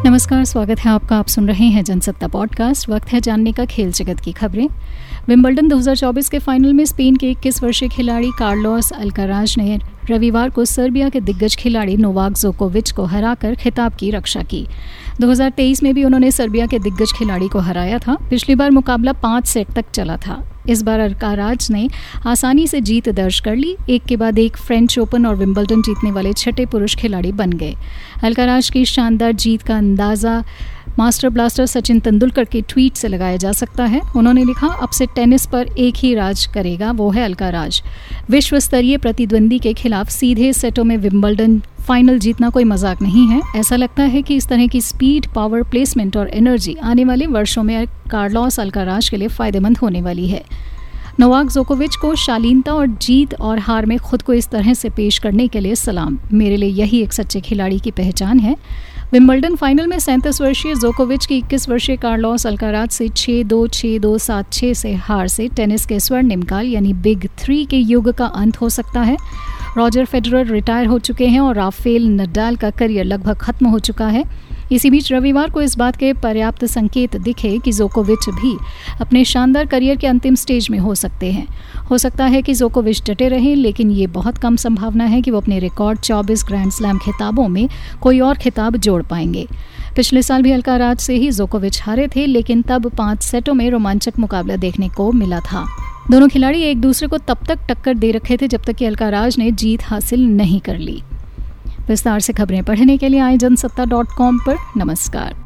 नमस्कार, स्वागत है आपका। आप सुन रहे हैं जनसत्ता पॉडकास्ट। वक्त है जानने का खेल जगत की खबरें। विंबलडन 2024 के फाइनल में स्पेन के 21 वर्षीय खिलाड़ी कार्लोस अल्काराज ने रविवार को सर्बिया के दिग्गज खिलाड़ी नोवाक जोकोविच को हराकर खिताब की रक्षा की। 2023 में भी उन्होंने सर्बिया के दिग्गज खिलाड़ी को हराया था। पिछली बार मुकाबला 5 सेट तक चला था। इस बार अल्काराज ने आसानी से जीत दर्ज कर ली। एक के बाद एक फ्रेंच ओपन और विंबलडन जीतने वाले छठे पुरुष खिलाड़ी बन गए। अल्काराज की शानदार जीत का अंदाज़ा मास्टर ब्लास्टर सचिन तेंदुलकर के ट्वीट से लगाया जा सकता है। उन्होंने लिखा, अब से टेनिस पर एक ही राज करेगा, वो है अल्काराज। विश्व स्तरीय प्रतिद्वंदी के खिलाफ सीधे सेटों में विंबलडन फाइनल जीतना कोई मजाक नहीं है। ऐसा लगता है कि इस तरह की स्पीड, पावर, प्लेसमेंट और एनर्जी आने वाले वर्षों में कार्लोस अल्काराज के लिए फ़ायदेमंद होने वाली है। नोवाक जोकोविच को शालीनता और जीत और हार में खुद को इस तरह से पेश करने के लिए सलाम। मेरे लिए यही एक सच्चे खिलाड़ी की पहचान है। विंबलडन फाइनल में 37 वर्षीय जोकोविच की 21 वर्षीय कार्लोस अल्काराज से 6-2, 6-2, 7-6 से हार से टेनिस के स्वर्णिम काल यानी बिग 3 के युग का अंत हो सकता है। रॉजर फेडरर रिटायर हो चुके हैं और राफेल नडाल का करियर लगभग खत्म हो चुका है। इसी बीच रविवार को इस बात के पर्याप्त संकेत दिखे कि जोकोविच भी अपने शानदार करियर के अंतिम स्टेज में हो सकते हैं। हो सकता है कि जोकोविच डटे रहें, लेकिन ये बहुत कम संभावना है कि वो अपने रिकॉर्ड 24 ग्रैंड स्लैम खिताबों में कोई और खिताब जोड़ पाएंगे। पिछले साल भी अल्काराज से ही जोकोविच हारे थे, लेकिन तब 5 सेटों में रोमांचक मुकाबला देखने को मिला था। दोनों खिलाड़ी एक दूसरे को तब तक टक्कर दे रखे थे जब तक कि अल्काराज ने जीत हासिल नहीं कर ली। विस्तार से खबरें पढ़ने के लिए आए जनसत्ता.com पर। नमस्कार।